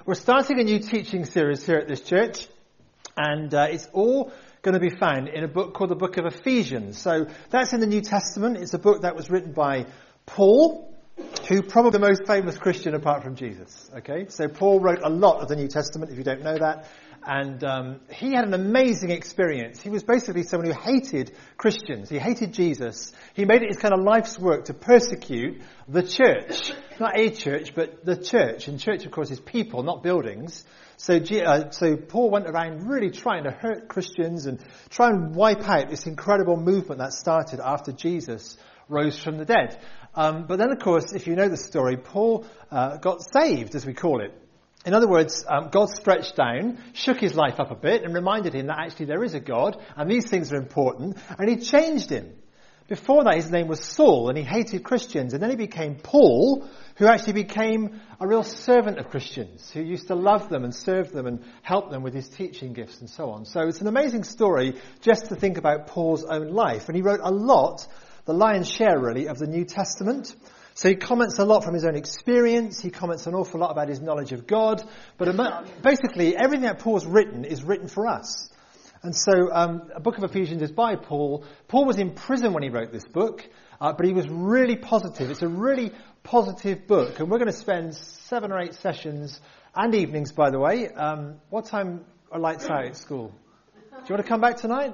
We're starting a new teaching series here at this church, and it's all going to be found in a book called the Book of Ephesians. So that's in the New Testament. It's a book that was written by Paul, who probably the most famous Christian apart from Jesus. Okay, so Paul wrote a lot of the New Testament, if you don't know that. And he had an amazing experience. He was basically someone who hated Christians. He hated Jesus. He made it his kind of life's work to persecute the church. Not a church, but the church. And church, of course, is people, not buildings. So Paul went around really trying to hurt Christians and try and wipe out this incredible movement that started after Jesus rose from the dead. But then, of course, if you know the story, Paul got saved, as we call it. In other words, God stretched down, shook his life up a bit and reminded him that actually there is a God and these things are important, and he changed him. Before that, his name was Saul and he hated Christians, and then he became Paul, who actually became a real servant of Christians, who used to love them and serve them and help them with his teaching gifts and so on. So it's an amazing story just to think about Paul's own life. And he wrote a lot, the lion's share really, of the New Testament. So he comments a lot from his own experience. He comments an awful lot about his knowledge of God. But basically, everything that Paul's written is written for us. And so a book of Ephesians is by Paul. Paul was in prison when he wrote this book, but he was really positive. It's a really positive book. And we're going to spend 7 or 8 sessions and evenings, by the way. What time are lights out at school? Do you want to come back tonight?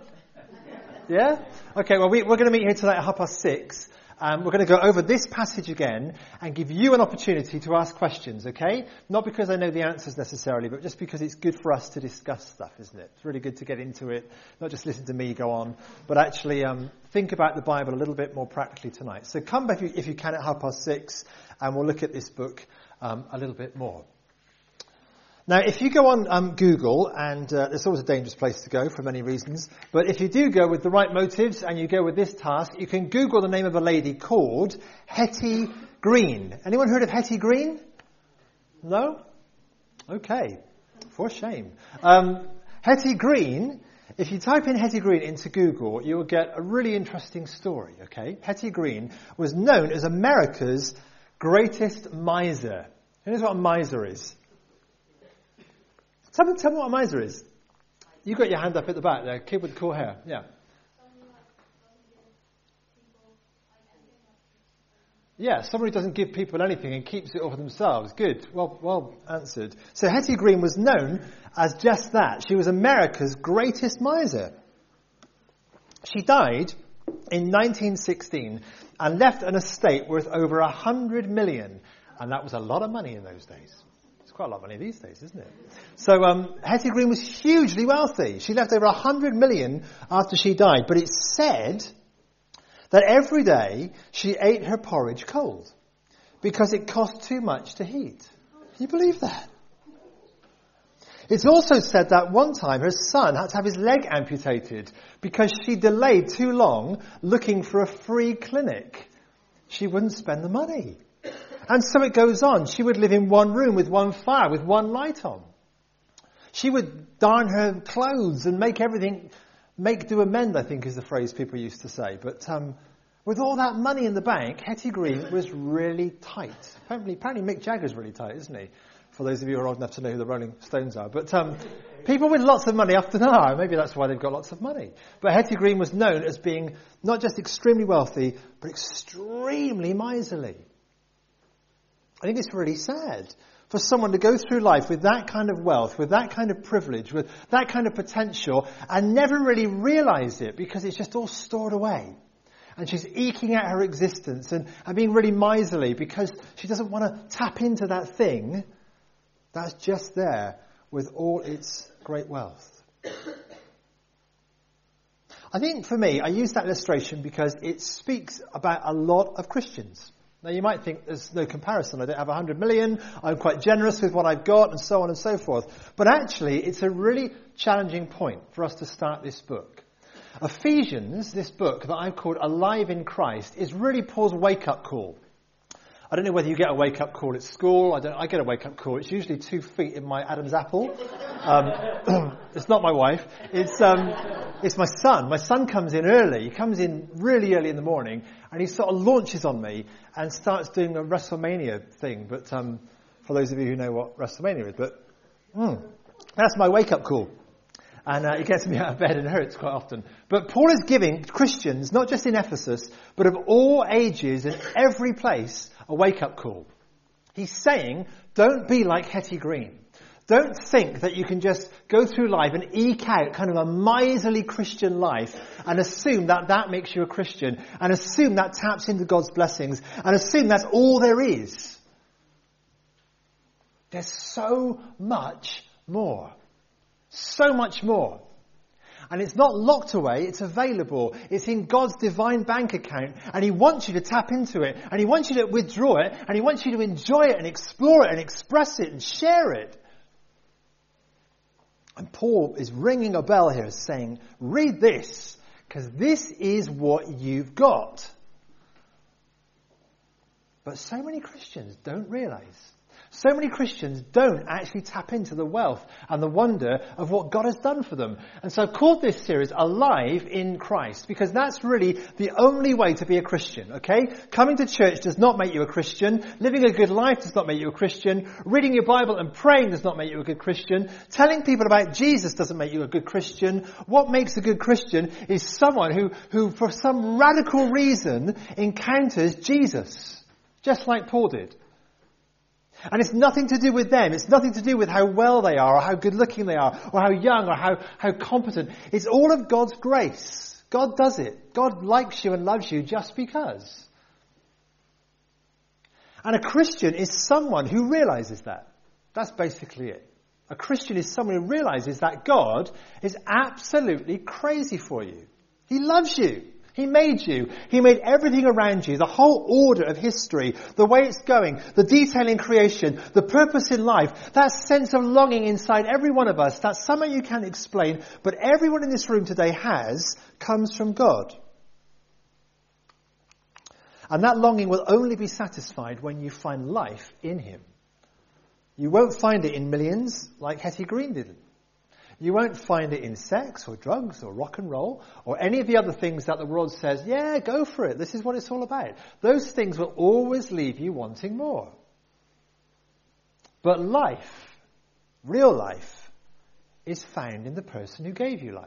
Yeah? Okay, well, we're going to meet here tonight at 6:30. We're going to go over this passage again and give you an opportunity to ask questions, okay? Not because I know the answers necessarily, but just because it's good for us to discuss stuff, isn't it? It's really good to get into it, not just listen to me go on, but actually think about the Bible a little bit more practically tonight. So come back if you can at 6:30, and we'll look at this book a little bit more. Now, if you go on Google, and there's always a dangerous place to go for many reasons, but if you do go with the right motives and you go with this task, you can Google the name of a lady called Hetty Green. Anyone heard of Hetty Green? No? Okay. For shame. Hetty Green, if you type in Hetty Green into Google, you will get a really interesting story, okay? Hetty Green was known as America's greatest miser. Who knows what a miser is? Tell me what a miser is. You got your hand up at the back there, kid with cool hair. Yeah. Yeah, someone who doesn't give people anything and keeps it all for themselves. Good. Well answered. So Hetty Green was known as just that. She was America's greatest miser. She died in 1916 and left an estate worth over 100 million. And that was a lot of money in those days. Quite a lot of money these days, isn't it? So Hetty Green was hugely wealthy. She left over 100 million after she died, but it's said that every day she ate her porridge cold because it cost too much to heat. Can you believe that? It's also said that one time her son had to have his leg amputated because she delayed too long looking for a free clinic. She wouldn't spend the money. And so it goes on. She would live in one room with one fire, with one light on. She would darn her clothes and make everything, make do amend, I think is the phrase people used to say. But with all that money in the bank, Hetty Green was really tight. Apparently Mick Jagger's really tight, isn't he? For those of you who are old enough to know who the Rolling Stones are. But people with lots of money often are. Maybe that's why they've got lots of money. But Hetty Green was known as being not just extremely wealthy, but extremely miserly. I think it's really sad for someone to go through life with that kind of wealth, with that kind of privilege, with that kind of potential, and never really realize it because it's just all stored away. And she's eking out her existence and being really miserly because she doesn't want to tap into that thing that's just there with all its great wealth. I think for me, I use that illustration because it speaks about a lot of Christians. Now, you might think there's no comparison. I don't have 100 million. I'm quite generous with what I've got and so on and so forth. But actually, it's a really challenging point for us to start this book. Ephesians, this book that I've called Alive in Christ, is really Paul's wake-up call. I don't know whether you get a wake-up call at school. I get a wake-up call. It's usually 2 feet in my Adam's apple. It's not my wife. It's my son. My son comes in early. He comes in really early in the morning, and he sort of launches on me and starts doing a WrestleMania thing. But for those of you who know what WrestleMania is. But that's my wake-up call. And it gets me out of bed and hurts quite often. But Paul is giving Christians, not just in Ephesus, but of all ages and every place, a wake-up call. He's saying, don't be like Hetty Green. Don't think that you can just go through life and eke out kind of a miserly Christian life and assume that that makes you a Christian and assume that taps into God's blessings and assume that's all there is. There's so much more. So much more. And it's not locked away, it's available. It's in God's divine bank account and He wants you to tap into it and He wants you to withdraw it and He wants you to enjoy it and explore it and express it and share it. And Paul is ringing a bell here saying, read this, because this is what you've got. But so many Christians don't realize. So many Christians don't actually tap into the wealth and the wonder of what God has done for them. And so I've called this series Alive in Christ, because that's really the only way to be a Christian, okay? Coming to church does not make you a Christian. Living a good life does not make you a Christian. Reading your Bible and praying does not make you a good Christian. Telling people about Jesus doesn't make you a good Christian. What makes a good Christian is someone who for some radical reason encounters Jesus, just like Paul did. And it's nothing to do with them. It's nothing to do with how well they are or how good looking they are or how young or how competent. It's all of God's grace. God does it. God likes you and loves you just because. And a Christian is someone who realizes that. That's basically it. A Christian is someone who realizes that God is absolutely crazy for you. He loves you. He made you. He made everything around you, the whole order of history, the way it's going, the detail in creation, the purpose in life, that sense of longing inside every one of us, that's something you can't explain, but everyone in this room today has, comes from God. And that longing will only be satisfied when you find life in Him. You won't find it in millions like Hetty Green didn't. You won't find it in sex or drugs or rock and roll or any of the other things that the world says, yeah, go for it. This is what it's all about. Those things will always leave you wanting more. But life, real life, is found in the person who gave you life.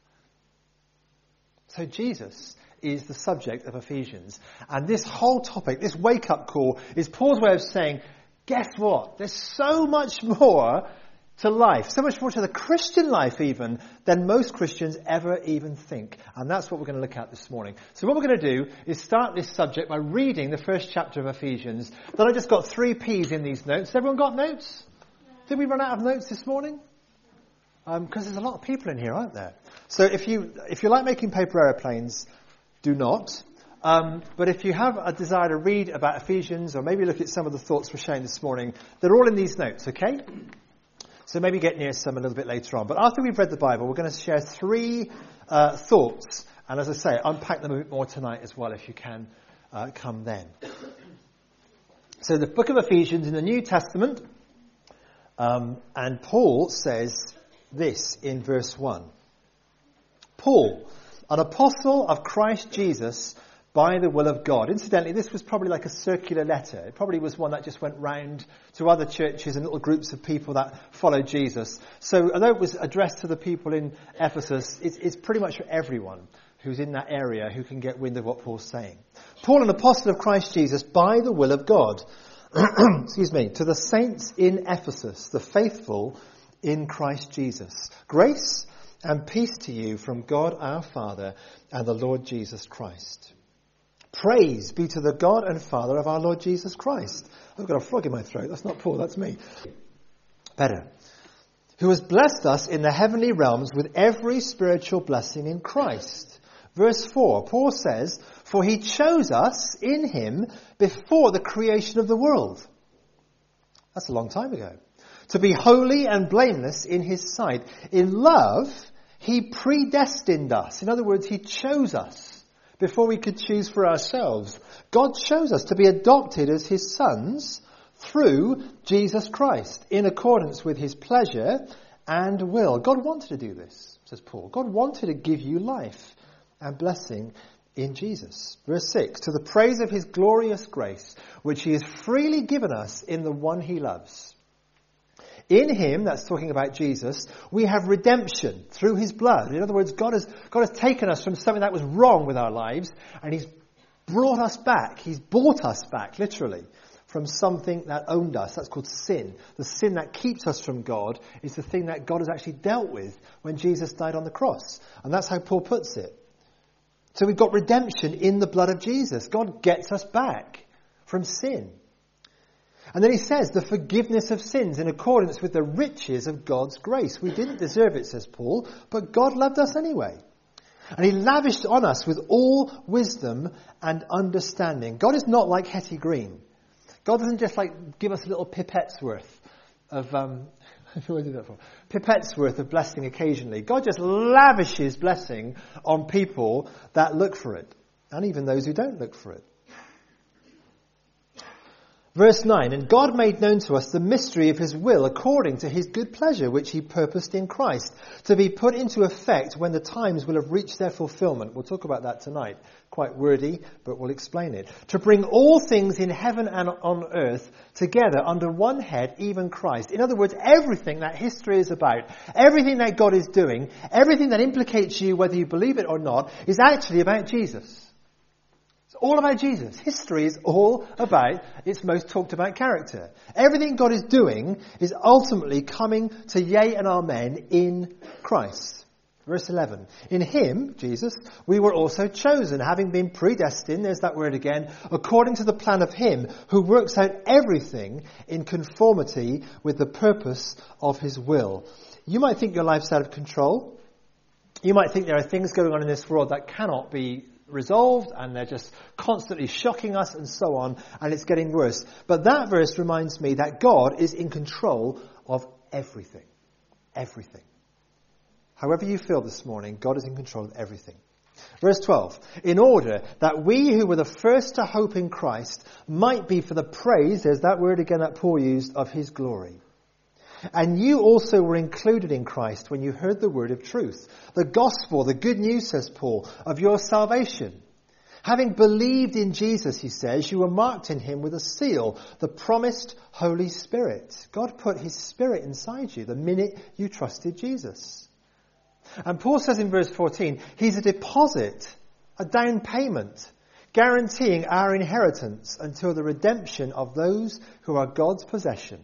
So Jesus is the subject of Ephesians. And this whole topic, this wake-up call, is Paul's way of saying, guess what? There's so much more to life, so much more to the Christian life even, than most Christians ever even think. And that's what we're going to look at this morning. So what we're going to do is start this subject by reading the first chapter of Ephesians. Then I just got 3 P's in these notes. Everyone got notes? Did we run out of notes this morning? Because there's a lot of people in here, aren't there? So if you like making paper aeroplanes, do not. But if you have a desire to read about Ephesians or maybe look at some of the thoughts we're sharing this morning, they're all in these notes, okay? So maybe get near some a little bit later on. But after we've read the Bible, we're going to share 3 thoughts. And as I say, unpack them a bit more tonight as well, if you can come then. So the book of Ephesians in the New Testament. And Paul says this in verse 1. Paul, an apostle of Christ Jesus, by the will of God. Incidentally, this was probably like a circular letter. It probably was one that just went round to other churches and little groups of people that followed Jesus. So although it was addressed to the people in Ephesus, it's pretty much for everyone who's in that area who can get wind of what Paul's saying. Paul, an apostle of Christ Jesus, by the will of God. Excuse me. To the saints in Ephesus, the faithful in Christ Jesus. Grace and peace to you from God our Father and the Lord Jesus Christ. Praise be to the God and Father of our Lord Jesus Christ. I've got a frog in my throat. That's not Paul, that's me. Better. Who has blessed us in the heavenly realms with every spiritual blessing in Christ. Verse 4, Paul says, for He chose us in Him before the creation of the world. That's a long time ago. To be holy and blameless in His sight. In love, He predestined us. In other words, He chose us. Before we could choose for ourselves, God chose us to be adopted as His sons through Jesus Christ, in accordance with His pleasure and will. God wanted to do this, says Paul. God wanted to give you life and blessing in Jesus. Verse 6, to the praise of his glorious grace, which he has freely given us in the one he loves. In him, that's talking about Jesus, we have redemption through his blood. In other words, God has taken us from something that was wrong with our lives, and he's brought us back. He's bought us back, literally, from something that owned us. That's called sin. The sin that keeps us from God is the thing that God has actually dealt with when Jesus died on the cross. And that's how Paul puts it. So we've got redemption in the blood of Jesus. God gets us back from sin. And then he says, the forgiveness of sins in accordance with the riches of God's grace. We didn't deserve it, says Paul, but God loved us anyway. And he lavished on us with all wisdom and understanding. God is not like Hetty Green. God doesn't just give us little pipettes worth of, what do I do that for? Pipettes worth of blessing occasionally. God just lavishes blessing on people that look for it. And even those who don't look for it. Verse 9, and God made known to us the mystery of his will according to his good pleasure, which he purposed in Christ, to be put into effect when the times will have reached their fulfillment. We'll talk about that tonight. Quite wordy, but we'll explain it. To bring all things in heaven and on earth together under one head, even Christ. In other words, everything that history is about, everything that God is doing, everything that implicates you, whether you believe it or not, is actually about Jesus. All about Jesus. History is all about its most talked about character. Everything God is doing is ultimately coming to yea and amen in Christ. Verse 11. In him, Jesus, we were also chosen, having been predestined, there's that word again, according to the plan of him who works out everything in conformity with the purpose of his will. You might think your life's out of control. You might think there are things going on in this world that cannot be resolved, and they're just constantly shocking us and so on, and it's getting worse. But that verse reminds me that God is in control of everything. Everything. However you feel this morning, God is in control of everything. Verse 12, in order that we who were the first to hope in Christ might be for the praise, there's that word again that Paul used, of his glory. And you also were included in Christ when you heard the word of truth, the gospel, the good news, says Paul, of your salvation. Having believed in Jesus, he says, you were marked in him with a seal, the promised Holy Spirit. God put his Spirit inside you the minute you trusted Jesus. And Paul says in verse 14, he's a deposit, a down payment, guaranteeing our inheritance until the redemption of those who are God's possession,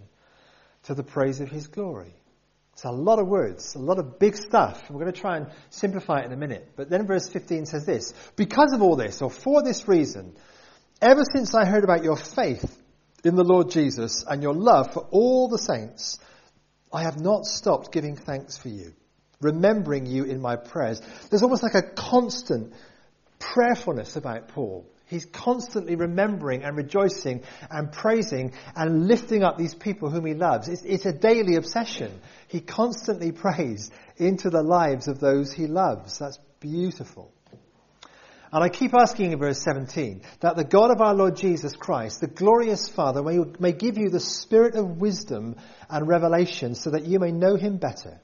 to the praise of his glory. It's a lot of words, a lot of big stuff. We're going to try and simplify it in a minute. But then verse 15 says this, because of all this, or for this reason, ever since I heard about your faith in the Lord Jesus and your love for all the saints, I have not stopped giving thanks for you, remembering you in my prayers. There's almost like a constant prayerfulness about Paul. He's constantly remembering and rejoicing and praising and lifting up these people whom he loves. It's a daily obsession. He constantly prays into the lives of those he loves. That's beautiful. And I keep asking in verse 17 that the God of our Lord Jesus Christ, the glorious Father, may give you the spirit of wisdom and revelation so that you may know him better.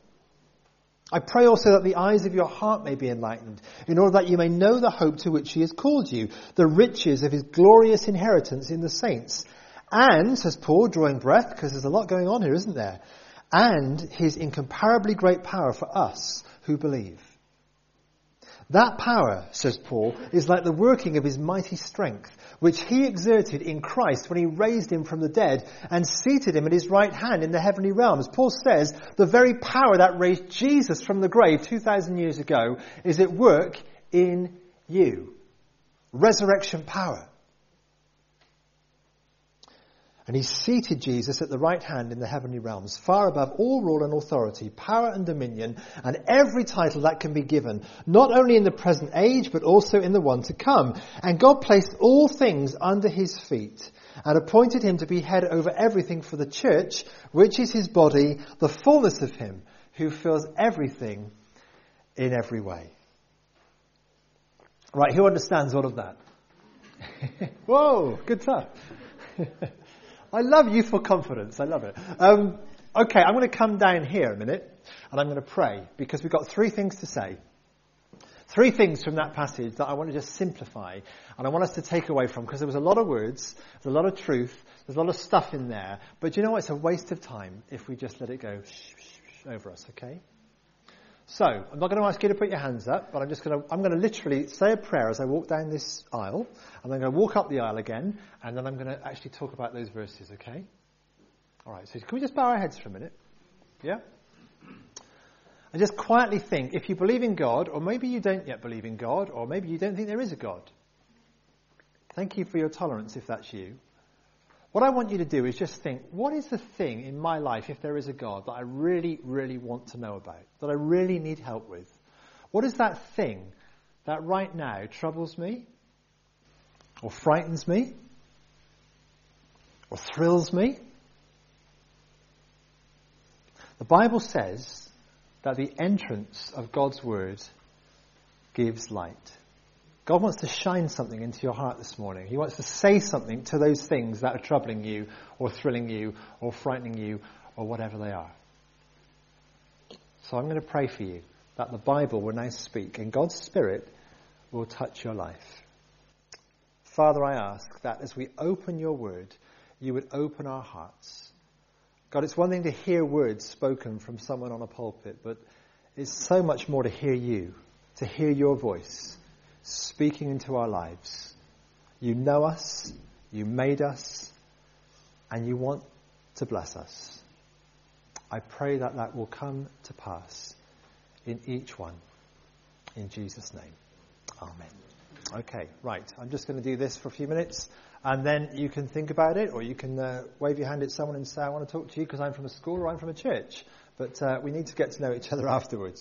I pray also that the eyes of your heart may be enlightened, in order that you may know the hope to which he has called you, the riches of his glorious inheritance in the saints. And, says Paul, drawing breath, because there's a lot going on here, isn't there? And his incomparably great power for us who believe. That power, says Paul, is like the working of his mighty strength, which he exerted in Christ when he raised him from the dead and seated him at his right hand in the heavenly realms. Paul says the very power that raised Jesus from the grave 2,000 years ago is at work in you. Resurrection power. And he seated Jesus at the right hand in the heavenly realms, far above all rule and authority, power and dominion, and every title that can be given, not only in the present age, but also in the one to come. And God placed all things under his feet, and appointed him to be head over everything for the church, which is his body, the fullness of him, who fills everything in every way. Right, who understands all of that? Whoa, good stuff. I love youthful confidence. I love it. Okay, I'm going to come down here a minute and I'm going to pray because we've got three things to say. 3 things from that passage that I want to just simplify and I want us to take away from, because there was a lot of words, there's a lot of truth, there's a lot of stuff in there. But you know what? It's a waste of time if we just let it go over us, okay? So, I'm not going to ask you to put your hands up, but I'm going to literally say a prayer as I walk down this aisle, and then I'm going to walk up the aisle again, and then I'm going to actually talk about those verses, okay? Alright, so can we just bow our heads for a minute? Yeah? And just quietly think, if you believe in God, or maybe you don't yet believe in God, or maybe you don't think there is a God. Thank you for your tolerance if that's you. What I want you to do is just think, what is the thing in my life, if there is a God, that I really, really want to know about, that I really need help with? What is that thing that right now troubles me, or frightens me, or thrills me? The Bible says that the entrance of God's word gives light. God wants to shine something into your heart this morning. He wants to say something to those things that are troubling you, or thrilling you, or frightening you, or whatever they are. So I'm going to pray for you that the Bible will now speak and God's Spirit will touch your life. Father, I ask that as we open your word, you would open our hearts. God, it's one thing to hear words spoken from someone on a pulpit, but it's so much more to hear you, to hear your voice speaking into our lives. You know us, you made us, and you want to bless us. I pray that that will come to pass in each one. In Jesus' name. Amen. Okay, right. I'm just going to do this for a few minutes, and then you can think about it, or you can wave your hand at someone and say, I want to talk to you because I'm from a school or I'm from a church. But we need to get to know each other afterwards.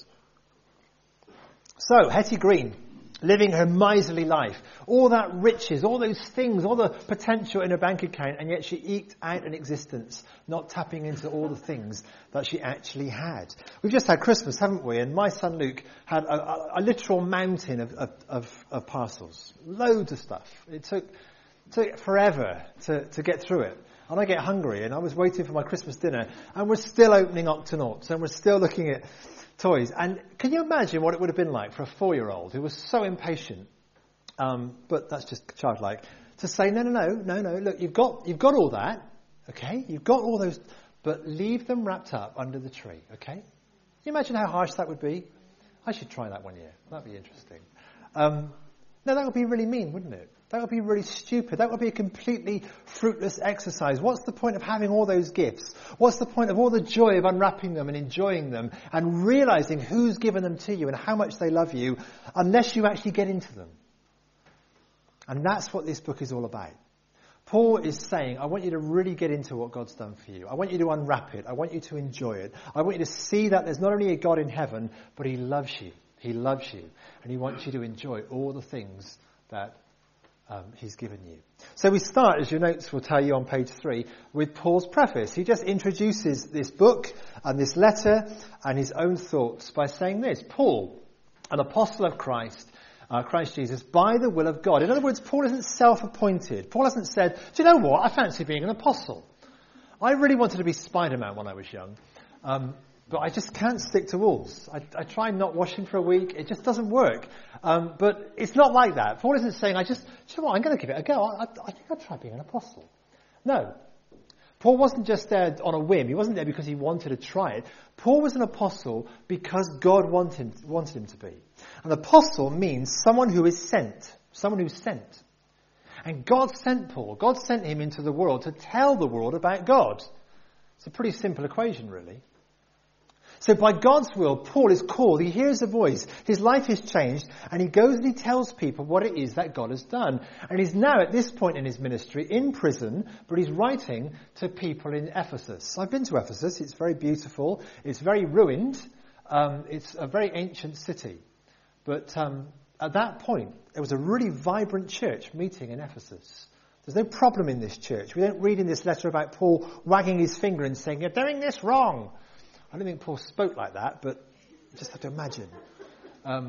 So, Hetty Green, living her miserly life, all that riches, all those things, all the potential in her bank account, and yet she eked out an existence, not tapping into all the things that she actually had. We've just had Christmas, haven't we? And my son Luke had a literal mountain of parcels, loads of stuff. It took forever to get through it. And I get hungry, and I was waiting for my Christmas dinner, and we're still opening Octonauts, and we're still looking at toys. And can you imagine what it would have been like for a 4-year-old who was so impatient, but that's just childlike, to say, no, look, you've got all that, okay? You've got all those, but leave them wrapped up under the tree, okay? Can you imagine how harsh that would be? I should try that one year. That'd be interesting. No, that would be really mean, wouldn't it? That would be really stupid. That would be a completely fruitless exercise. What's the point of having all those gifts? What's the point of all the joy of unwrapping them and enjoying them and realizing who's given them to you and how much they love you, unless you actually get into them? And that's what this book is all about. Paul is saying, I want you to really get into what God's done for you. I want you to unwrap it. I want you to enjoy it. I want you to see that there's not only a God in heaven, but he loves you. He loves you. And he wants you to enjoy all the things that he's given you. So we start, as your notes will tell you on page 3, with Paul's preface. He just introduces this book and this letter and his own thoughts by saying this: Paul, an apostle of Christ Jesus, by the will of God. In other words, Paul isn't self-appointed. Paul hasn't said, do you know what, I fancy being an apostle. I really wanted to be Spider-Man when I was young. But I just can't stick to walls. I try not washing for a week. It just doesn't work. But it's not like that. Paul isn't saying, do you know what, I'm going to give it a go. I think I'll try being an apostle. No. Paul wasn't just there on a whim. He wasn't there because he wanted to try it. Paul was an apostle because God wanted him to be. An apostle means someone who is sent. Someone who's sent. And God sent Paul. God sent him into the world to tell the world about God. It's a pretty simple equation, really. So by God's will, Paul is called, he hears a voice, his life is changed, and he goes and he tells people what it is that God has done. And he's now at this point in his ministry in prison, but he's writing to people in Ephesus. I've been to Ephesus, it's very beautiful, it's very ruined, it's a very ancient city. But at that point, it was a really vibrant church meeting in Ephesus. There's no problem in this church. We don't read in this letter about Paul wagging his finger and saying, you're doing this wrong. I don't think Paul spoke like that, but you just have to imagine. How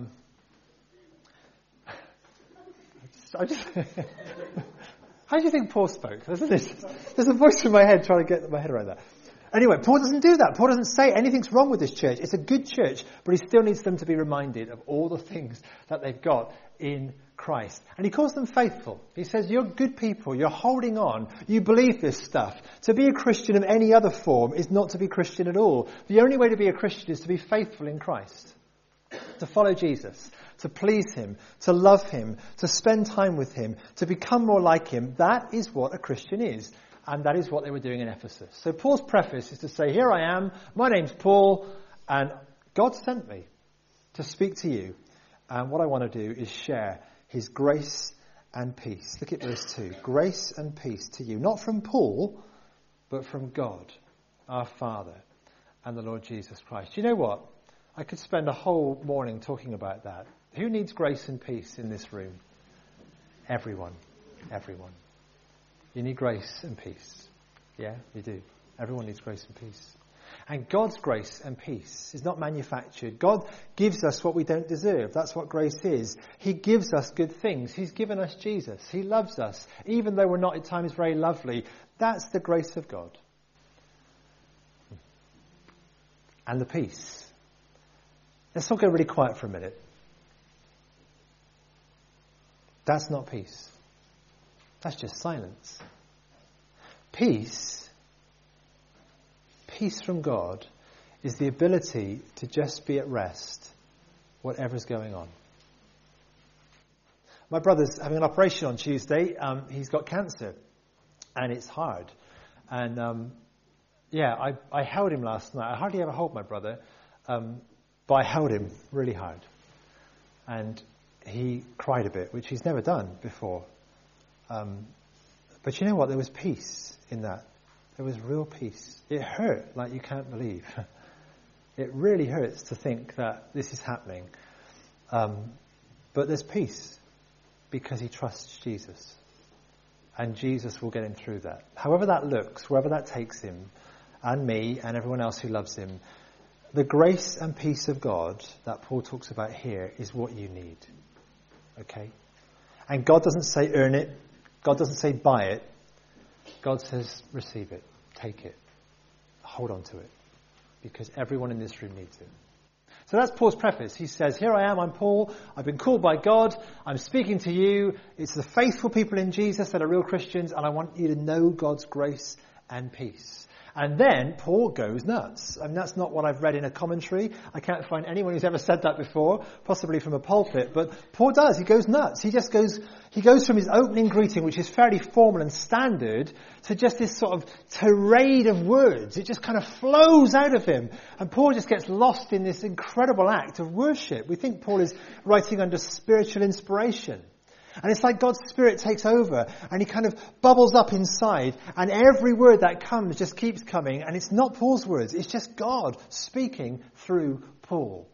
do you think Paul spoke? There's a voice in my head trying to get my head around that. Anyway, Paul doesn't do that. Paul doesn't say anything's wrong with this church. It's a good church, but he still needs them to be reminded of all the things that they've got in Christ. And he calls them faithful. He says, you're good people. You're holding on. You believe this stuff. To be a Christian of any other form is not to be Christian at all. The only way to be a Christian is to be faithful in Christ. To follow Jesus. To please him. To love him. To spend time with him. To become more like him. That is what a Christian is. And that is what they were doing in Ephesus. So Paul's preface is to say, here I am, my name's Paul, and God sent me to speak to you. And what I want to do is share his grace and peace. Look at verse 2. Grace and peace to you. Not from Paul, but from God, our Father, and the Lord Jesus Christ. You know what? I could spend a whole morning talking about that. Who needs grace and peace in this room? Everyone. Everyone. You need grace and peace. Yeah, you do. Everyone needs grace and peace. And God's grace and peace is not manufactured. God gives us what we don't deserve. That's what grace is. He gives us good things. He's given us Jesus. He loves us, even though we're not at times very lovely. That's the grace of God. And the peace. Let's all go really quiet for a minute. That's not peace. That's just silence. Peace from God is the ability to just be at rest, whatever's going on. My brother's having an operation on Tuesday. He's got cancer, and it's hard. And I held him last night. I hardly ever hold my brother, but I held him really hard. And he cried a bit, which he's never done before. But you know what? There was peace in that. There was real peace. It hurt like you can't believe. It really hurts to think that this is happening. But there's peace because he trusts Jesus. And Jesus will get him through that. However that looks, wherever that takes him, and me, and everyone else who loves him, the grace and peace of God that Paul talks about here is what you need. Okay? And God doesn't say earn it. God doesn't say buy it. God says receive it. Take it. Hold on to it. Because everyone in this room needs it. So that's Paul's preface. He says, here I am, I'm Paul. I've been called by God. I'm speaking to you. It's the faithful people in Jesus that are real Christians. And I want you to know God's grace and peace. And then Paul goes nuts. I mean, that's not what I've read in a commentary. I can't find anyone who's ever said that before, possibly from a pulpit. But Paul does. He goes nuts. He goes from his opening greeting, which is fairly formal and standard, to just this sort of tirade of words. It just kind of flows out of him. And Paul just gets lost in this incredible act of worship. We think Paul is writing under spiritual inspiration. And it's like God's Spirit takes over and he kind of bubbles up inside, and every word that comes just keeps coming, and it's not Paul's words, it's just God speaking through Paul.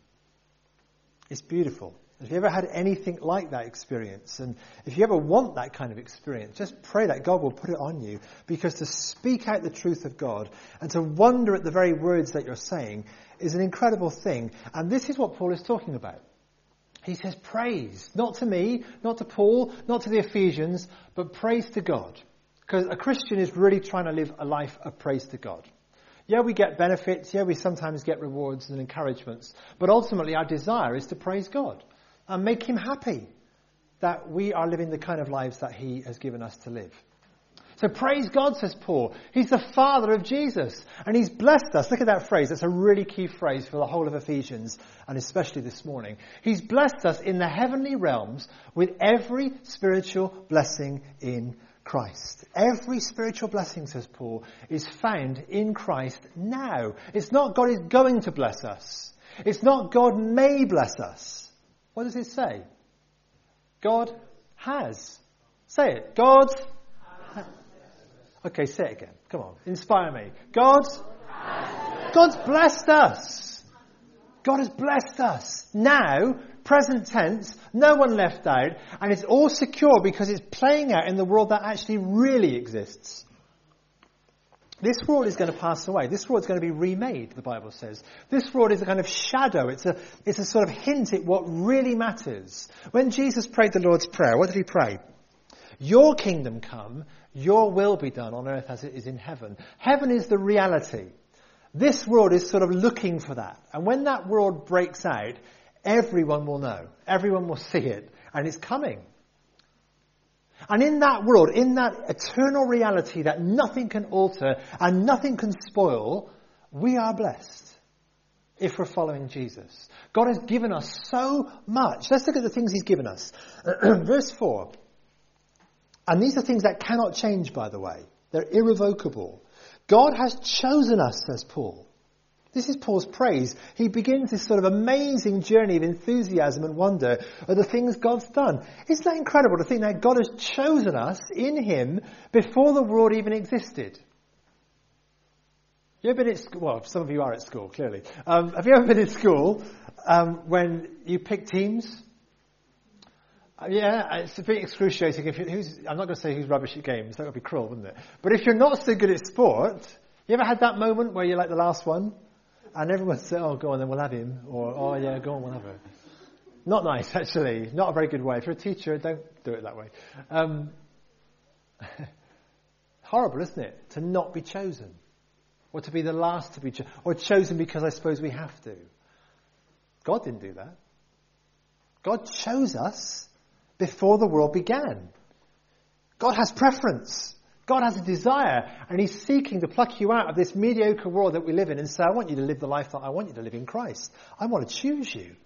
It's beautiful. If you ever had anything like that experience, and if you ever want that kind of experience, just pray that God will put it on you, because to speak out the truth of God and to wonder at the very words that you're saying is an incredible thing. And this is what Paul is talking about. He says praise, not to me, not to Paul, not to the Ephesians, but praise to God. Because a Christian is really trying to live a life of praise to God. Yeah, we get benefits. Yeah, we sometimes get rewards and encouragements. But ultimately our desire is to praise God and make him happy that we are living the kind of lives that he has given us to live. So praise God, says Paul. He's the Father of Jesus. And he's blessed us. Look at that phrase. That's a really key phrase for the whole of Ephesians, and especially this morning. He's blessed us in the heavenly realms with every spiritual blessing in Christ. Every spiritual blessing, says Paul, is found in Christ now. It's not God is going to bless us. It's not God may bless us. What does it say? God has. Say it. God. Okay, say it again. Come on. Inspire me. God's blessed us. God has blessed us. Now, present tense, no one left out, and it's all secure because it's playing out in the world that actually really exists. This world is going to pass away. This world is going to be remade, the Bible says. This world is a kind of shadow. It's a sort of hint at what really matters. When Jesus prayed the Lord's Prayer, what did he pray? Your kingdom come, Your will be done on earth as it is in heaven. Heaven is the reality. This world is sort of looking for that. And when that world breaks out, everyone will know. Everyone will see it. And it's coming. And in that world, in that eternal reality that nothing can alter and nothing can spoil, we are blessed if we're following Jesus. God has given us so much. Let's look at the things he's given us. Verse 4. And these are things that cannot change, by the way. They're irrevocable. God has chosen us, says Paul. This is Paul's praise. He begins this sort of amazing journey of enthusiasm and wonder at the things God's done. Isn't that incredible to think that God has chosen us in him before the world even existed? You ever been at school? Well, some of you are at school, clearly. Have you ever been in school when you pick teams? Yeah, it's a bit excruciating. I'm not going to say who's rubbish at games. That would be cruel, wouldn't it? But if you're not so good at sport, you ever had that moment where you're like the last one? And everyone says, oh, go on, then we'll have him. Or, oh, yeah, go on, we'll have her. Not nice, actually. Not a very good way. If you're a teacher, don't do it that way. Horrible, isn't it? To not be chosen. Or to be the last to be chosen. Or chosen because I suppose we have to. God didn't do that. God chose us before the world began. God has preference. God has a desire. And he's seeking to pluck you out of this mediocre world that we live in and say, I want you to live the life that I want you to live in Christ. I want to choose you.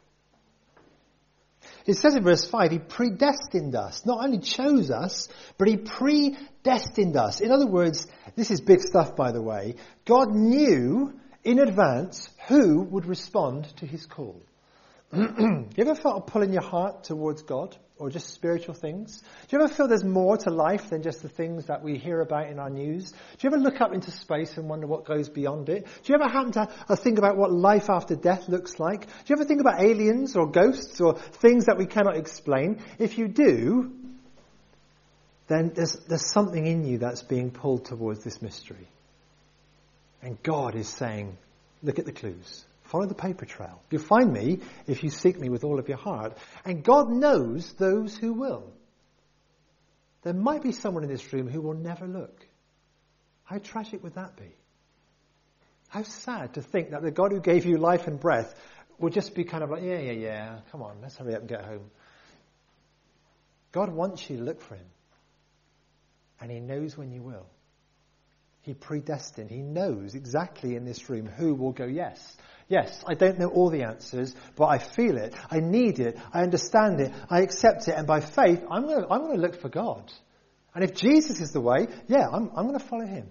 It says in verse 5, he predestined us. Not only chose us, but he predestined us. In other words, this is big stuff, by the way. God knew in advance who would respond to his call. You ever felt a pull in your heart towards God or just spiritual things? Do you ever feel there's more to life than just the things that we hear about in our news? Do you ever look up into space and wonder what goes beyond it? Do you ever happen to think about what life after death looks like? Do you ever think about aliens or ghosts or things that we cannot explain? If you do, then there's something in you that's being pulled towards this mystery. And God is saying, look at the clues. Follow the paper trail. You'll find me if you seek me with all of your heart. And God knows those who will. There might be someone in this room who will never look. How tragic would that be? How sad to think that the God who gave you life and breath would just be kind of like, yeah, come on, let's hurry up and get home. God wants you to look for him. And he knows when you will. He predestined. He knows exactly in this room who will go yes. Yes, I don't know all the answers, but I feel it. I need it. I understand it. I accept it. And by faith, I'm going to look for God. And if Jesus is the way, I'm going to follow him.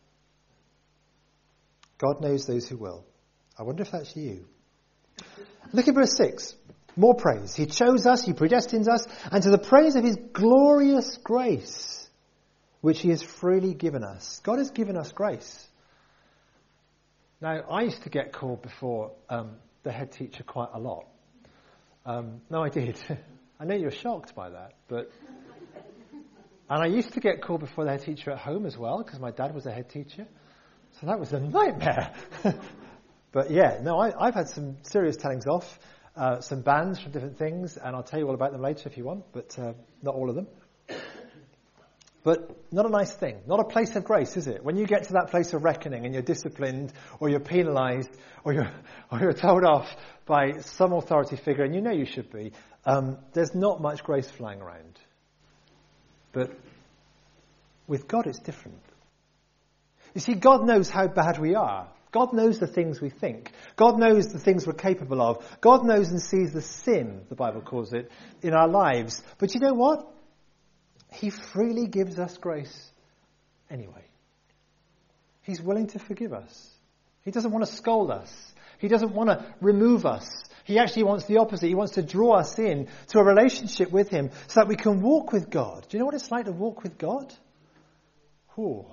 God knows those who will. I wonder if that's you. Look at verse 6. More praise. He chose us. He predestines us. And to the praise of his glorious grace, which he has freely given us. God has given us grace. Now, I used to get called before the head teacher quite a lot. No, I did. I know you're shocked by that, but... And I used to get called before the head teacher at home as well, because my dad was a head teacher. So that was a nightmare. But yeah, no, I've had some serious tellings off, some bans from different things, and I'll tell you all about them later if you want, but not all of them. But not a nice thing. Not a place of grace, is it? When you get to that place of reckoning and you're disciplined or you're penalised or you're told off by some authority figure, and you know you should be, there's not much grace flying around. But with God it's different. You see, God knows how bad we are. God knows the things we think. God knows the things we're capable of. God knows and sees the sin, the Bible calls it, in our lives. But you know what? He freely gives us grace anyway. He's willing to forgive us. He doesn't want to scold us. He doesn't want to remove us. He actually wants the opposite. He wants to draw us in to a relationship with him so that we can walk with God. Do you know what it's like to walk with God? Ooh.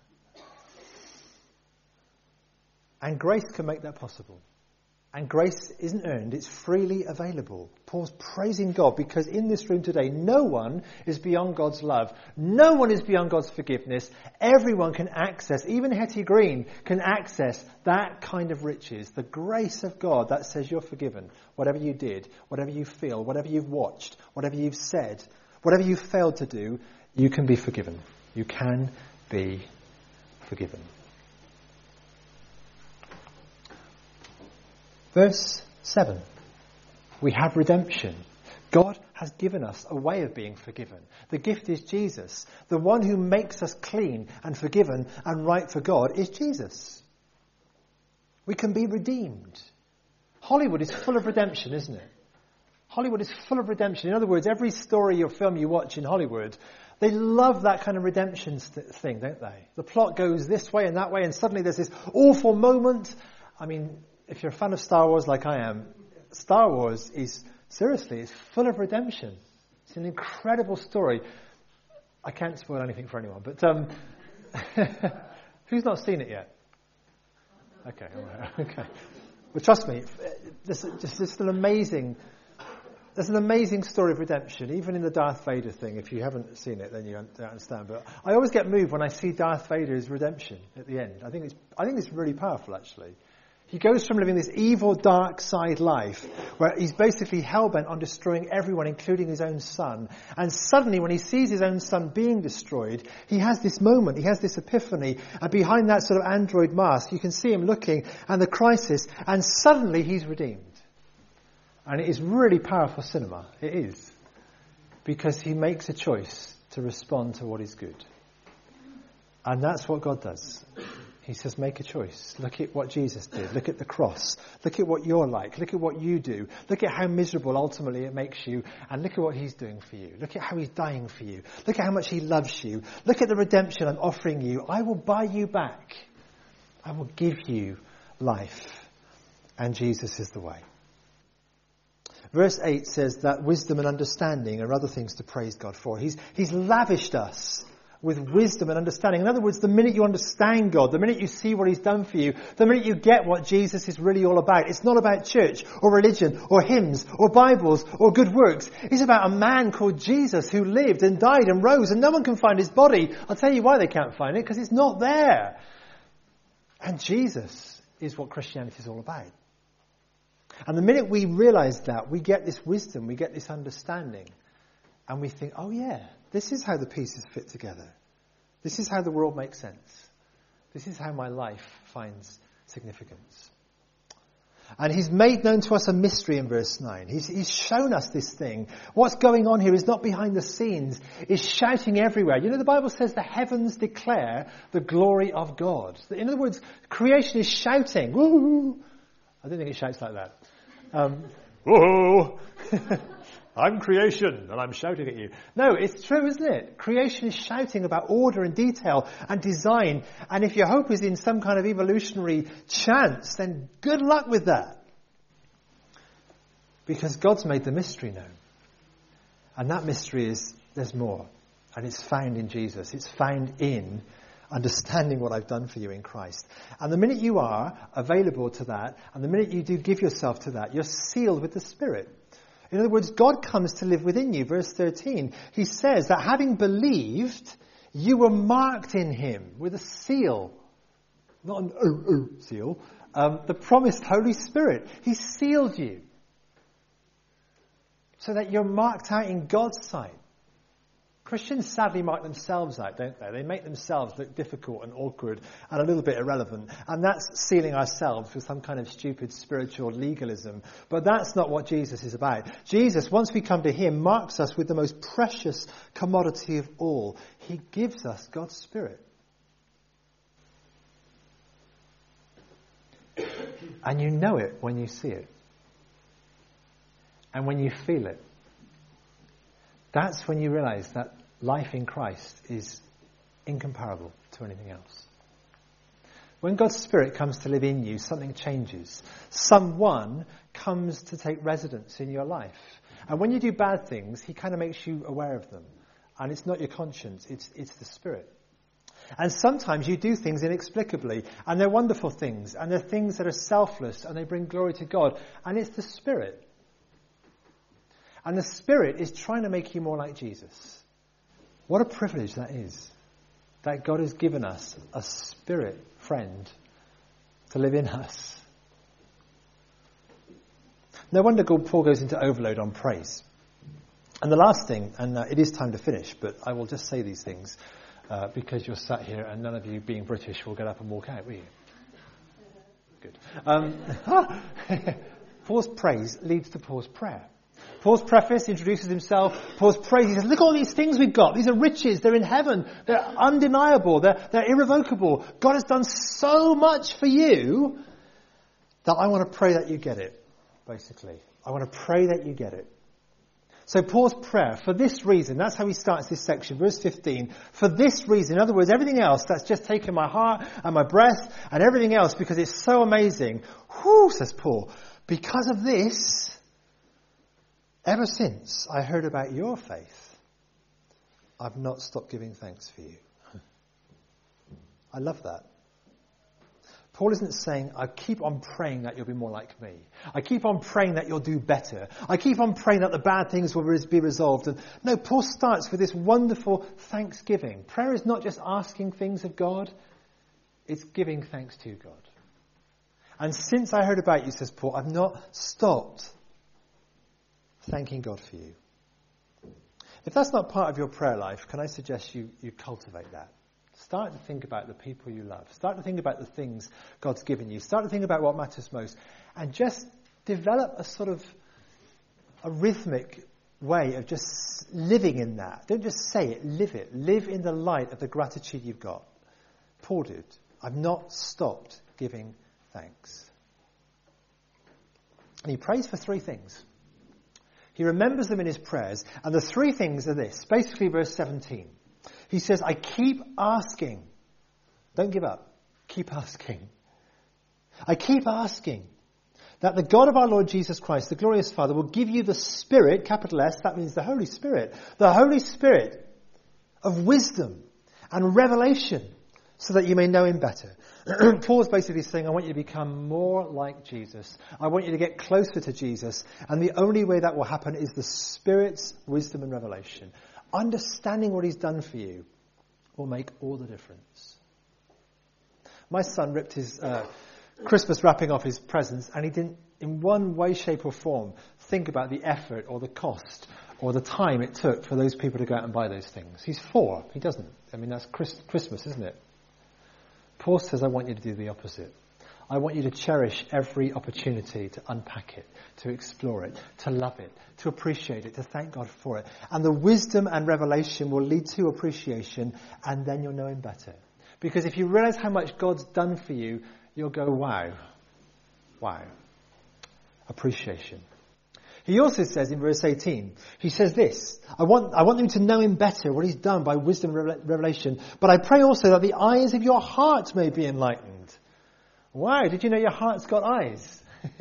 And grace can make that possible. And grace isn't earned, it's freely available. Paul's praising God because in this room today, no one is beyond God's love. No one is beyond God's forgiveness. Everyone can access, even Hetty Green can access that kind of riches. The grace of God that says you're forgiven. Whatever you did, whatever you feel, whatever you've watched, whatever you've said, whatever you failed to do, you can be forgiven. You can be forgiven. Verse 7. We have redemption. God has given us a way of being forgiven. The gift is Jesus. The one who makes us clean and forgiven and right for God is Jesus. We can be redeemed. Hollywood is full of redemption, isn't it? Hollywood is full of redemption. In other words, every story or film you watch in Hollywood, they love that kind of redemption thing, don't they? The plot goes this way and that way, and suddenly there's this awful moment. I mean, if you're a fan of Star Wars like I am, Star Wars is, seriously, it's full of redemption. It's an incredible story. I can't spoil anything for anyone, but who's not seen it yet? Okay, all right, okay. Well, trust me, there's an amazing story of redemption, even in the Darth Vader thing. If you haven't seen it, then you don't understand. But I always get moved when I see Darth Vader's redemption at the end. I think it's really powerful, actually. He goes from living this evil, dark side life, where he's basically hell-bent on destroying everyone, including his own son. And suddenly, when he sees his own son being destroyed, he has this moment, he has this epiphany, and behind that sort of android mask, you can see him looking, and the crisis, and suddenly he's redeemed. And it is really powerful cinema. It is. Because he makes a choice to respond to what is good. And that's what God does. He says, make a choice. Look at what Jesus did. Look at the cross. Look at what you're like. Look at what you do. Look at how miserable ultimately it makes you. And look at what he's doing for you. Look at how he's dying for you. Look at how much he loves you. Look at the redemption I'm offering you. I will buy you back. I will give you life. And Jesus is the way. Verse 8 says that wisdom and understanding are other things to praise God for. He's lavished us with wisdom and understanding. In other words, the minute you understand God, the minute you see what he's done for you, the minute you get what Jesus is really all about, it's not about church or religion or hymns or Bibles or good works. It's about a man called Jesus who lived and died and rose, and no one can find his body. I'll tell you why they can't find it, because it's not there. And Jesus is what Christianity is all about. And the minute we realize that, we get this wisdom, we get this understanding, and we think, oh yeah, this is how the pieces fit together. This is how the world makes sense. This is how my life finds significance. And he's made known to us a mystery in verse 9. He's shown us this thing. What's going on here is not behind the scenes. It's shouting everywhere. You know, the Bible says the heavens declare the glory of God. In other words, creation is shouting. Woo! I don't think it shouts like that. Whoa! I'm creation and I'm shouting at you. No, it's true, isn't it? Creation is shouting about order and detail and design. And if your hope is in some kind of evolutionary chance, then good luck with that. Because God's made the mystery known. And that mystery is, there's more. And it's found in Jesus. It's found in understanding what I've done for you in Christ. And the minute you are available to that, and the minute you do give yourself to that, you're sealed with the Spirit. In other words, God comes to live within you. Verse 13, he says that having believed, you were marked in him with a seal. Not an seal. The promised Holy Spirit. He sealed you. So that you're marked out in God's sight. Christians sadly mark themselves out, don't they? They make themselves look difficult and awkward and a little bit irrelevant. And that's sealing ourselves with some kind of stupid spiritual legalism. But that's not what Jesus is about. Jesus, once we come to him, marks us with the most precious commodity of all. He gives us God's Spirit. And you know it when you see it. And when you feel it. That's when you realize that life in Christ is incomparable to anything else. When God's Spirit comes to live in you, something changes. Someone comes to take residence in your life. And when you do bad things, he kind of makes you aware of them. And it's not your conscience, it's the Spirit. And sometimes you do things inexplicably, and they're wonderful things, and they're things that are selfless, and they bring glory to God. And it's the Spirit. And the Spirit is trying to make you more like Jesus. What a privilege that is. That God has given us a Spirit friend to live in us. No wonder Paul goes into overload on praise. And the last thing, and it is time to finish, but I will just say these things. because you're sat here and none of you being British will get up and walk out, will you? Good. Paul's praise leads to Paul's prayer. Paul's preface introduces himself. Paul's praise, he says, look at all these things we've got. These are riches. They're in heaven. They're undeniable. They're irrevocable. God has done so much for you that I want to pray that you get it, basically. I want to pray that you get it. So Paul's prayer, for this reason, that's how he starts this section, verse 15. For this reason, in other words, everything else that's just taken my heart and my breath and everything else because it's so amazing. Whew, says Paul. Because of this, ever since I heard about your faith, I've not stopped giving thanks for you. I love that. Paul isn't saying, I keep on praying that you'll be more like me. I keep on praying that you'll do better. I keep on praying that the bad things will be resolved. And no, Paul starts with this wonderful thanksgiving. Prayer is not just asking things of God, it's giving thanks to God. And since I heard about you, says Paul, I've not stopped thanking God for you. If that's not part of your prayer life, can I suggest you cultivate that? Start to think about the people you love. Start to think about the things God's given you. Start to think about what matters most. And just develop a sort of a rhythmic way of just living in that. Don't just say it, live it. Live in the light of the gratitude you've got. Paul did. I've not stopped giving thanks. And he prays for three things. He remembers them in his prayers. And the three things are this. Basically, verse 17. He says, I keep asking. Don't give up. Keep asking. I keep asking that the God of our Lord Jesus Christ, the glorious Father, will give you the Spirit, capital S, that means the Holy Spirit of wisdom and revelation so that you may know him better. Paul's basically saying, I want you to become more like Jesus. I want you to get closer to Jesus. And the only way that will happen is the Spirit's wisdom and revelation. Understanding what he's done for you will make all the difference. My son ripped his Christmas wrapping off his presents, and he didn't, in one way, shape or form, think about the effort or the cost or the time it took for those people to go out and buy those things. He's 4. He doesn't. I mean, that's Christmas, isn't it? Paul says, I want you to do the opposite. I want you to cherish every opportunity to unpack it, to explore it, to love it, to appreciate it, to thank God for it. And the wisdom and revelation will lead to appreciation, and then you'll know him better. Because if you realize how much God's done for you, you'll go, wow. Wow. Appreciation. He also says in verse 18, he says this, I want them to know him better, what he's done by wisdom and revelation. But I pray also that the eyes of your heart may be enlightened. Wow, did you know your heart's got eyes?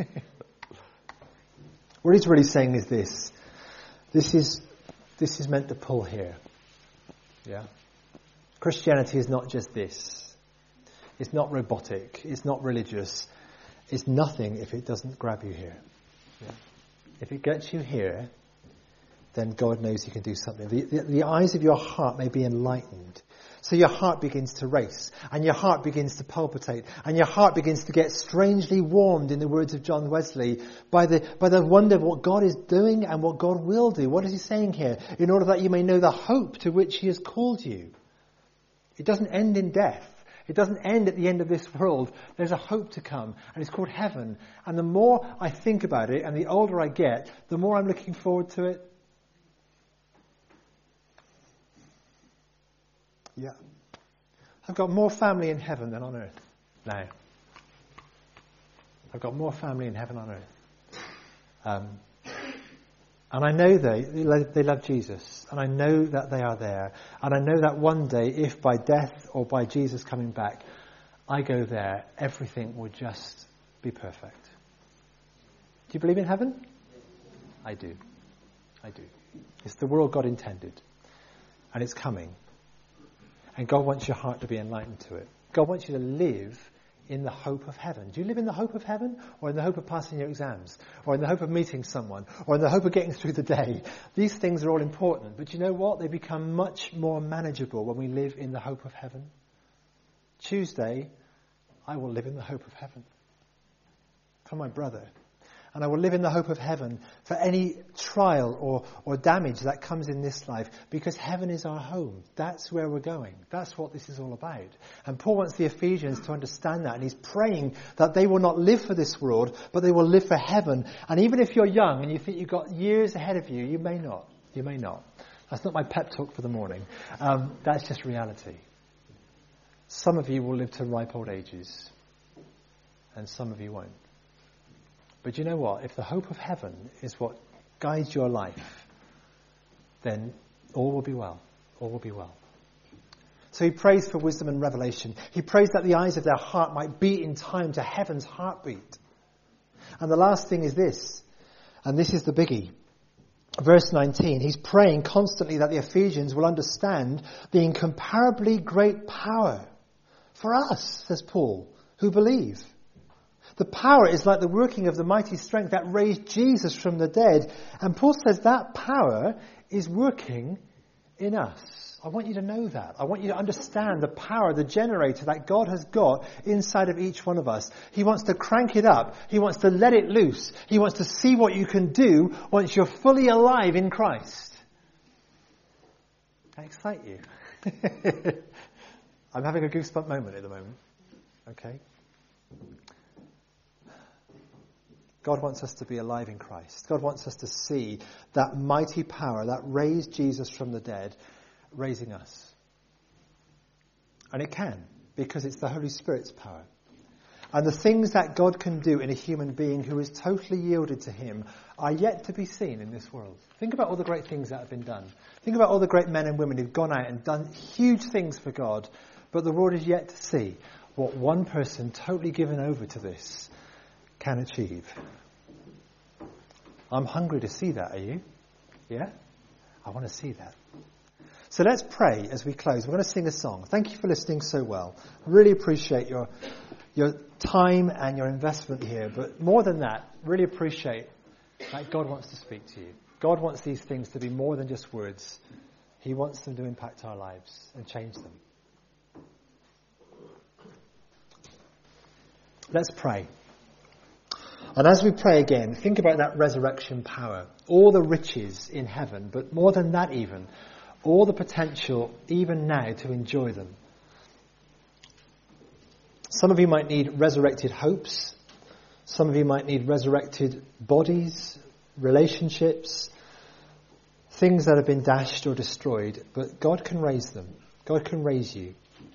What he's really saying is this. This is meant to pull here. Yeah. Christianity is not just this. It's not robotic. It's not religious. It's nothing if it doesn't grab you here. Yeah. If it gets you here, then God knows he can do something. The eyes of your heart may be enlightened. So your heart begins to race, and your heart begins to palpitate, and your heart begins to get strangely warmed, in the words of John Wesley, by the wonder of what God is doing and what God will do. What is he saying here? In order that you may know the hope to which he has called you. It doesn't end in death. It doesn't end at the end of this world. There's a hope to come, and it's called heaven. And the more I think about it, and the older I get, the more I'm looking forward to it. Yeah. I've got more family in heaven than on earth now. I've got more family in heaven on earth. And I know they love Jesus. And I know that they are there. And I know that one day, if by death or by Jesus coming back, I go there, everything will just be perfect. Do you believe in heaven? I do. I do. It's the world God intended. And it's coming. And God wants your heart to be enlightened to it. God wants you to live in the hope of heaven. Do you live in the hope of heaven? Or in the hope of passing your exams? Or in the hope of meeting someone? Or in the hope of getting through the day? These things are all important. But you know what? They become much more manageable when we live in the hope of heaven. Tuesday, I will live in the hope of heaven. For my brother. And I will live in the hope of heaven for any trial or damage that comes in this life, because heaven is our home. That's where we're going. That's what this is all about. And Paul wants the Ephesians to understand that. And he's praying that they will not live for this world, but they will live for heaven. And even if you're young and you think you've got years ahead of you, you may not. You may not. That's not my pep talk for the morning. That's just reality. Some of you will live to ripe old ages, and some of you won't. But you know what? If the hope of heaven is what guides your life, then all will be well. All will be well. So he prays for wisdom and revelation. He prays that the eyes of their heart might beat in time to heaven's heartbeat. And the last thing is this, and this is the biggie. Verse 19, he's praying constantly that the Ephesians will understand the incomparably great power for us, says Paul, who believe. The power is like the working of the mighty strength that raised Jesus from the dead. And Paul says that power is working in us. I want you to know that. I want you to understand the power, the generator that God has got inside of each one of us. He wants to crank it up. He wants to let it loose. He wants to see what you can do once you're fully alive in Christ. I excite you. I'm having a goosebump moment at the moment. Okay? God wants us to be alive in Christ. God wants us to see that mighty power that raised Jesus from the dead, raising us. And it can, because it's the Holy Spirit's power. And the things that God can do in a human being who is totally yielded to him are yet to be seen in this world. Think about all the great things that have been done. Think about all the great men and women who've gone out and done huge things for God, but the world is yet to see what one person totally given over to this can achieve. I'm hungry to see that, are you? Yeah? I want to see that. So let's pray as we close. We're going to sing a song. Thank you for listening so well. Really appreciate your time and your investment here. But more than that, really appreciate that God wants to speak to you. God wants these things to be more than just words. He wants them to impact our lives and change them. Let's pray. And as we pray again, think about that resurrection power, all the riches in heaven, but more than that even, all the potential even now to enjoy them. Some of you might need resurrected hopes. Some of you might need resurrected bodies, relationships, things that have been dashed or destroyed, but God can raise them. God can raise you.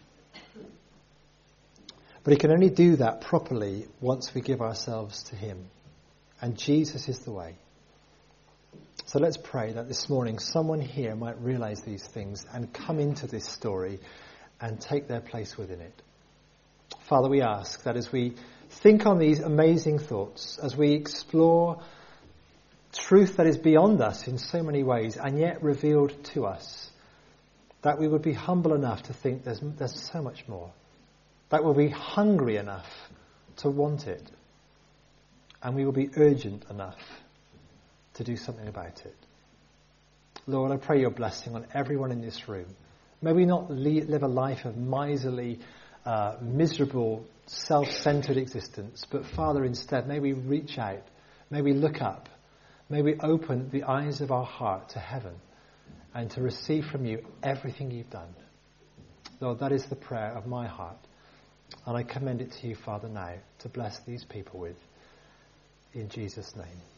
But he can only do that properly once we give ourselves to him. And Jesus is the way. So let's pray that this morning someone here might realize these things and come into this story and take their place within it. Father, we ask that as we think on these amazing thoughts, as we explore truth that is beyond us in so many ways and yet revealed to us, that we would be humble enough to think there's so much more. That we'll be hungry enough to want it. And we will be urgent enough to do something about it. Lord, I pray your blessing on everyone in this room. May we not live a life of miserly, miserable, self-centered existence. But Father, instead, may we reach out. May we look up. May we open the eyes of our heart to heaven and to receive from you everything you've done. Lord, that is the prayer of my heart. And I commend it to you, Father, now to bless these people with. In Jesus' name.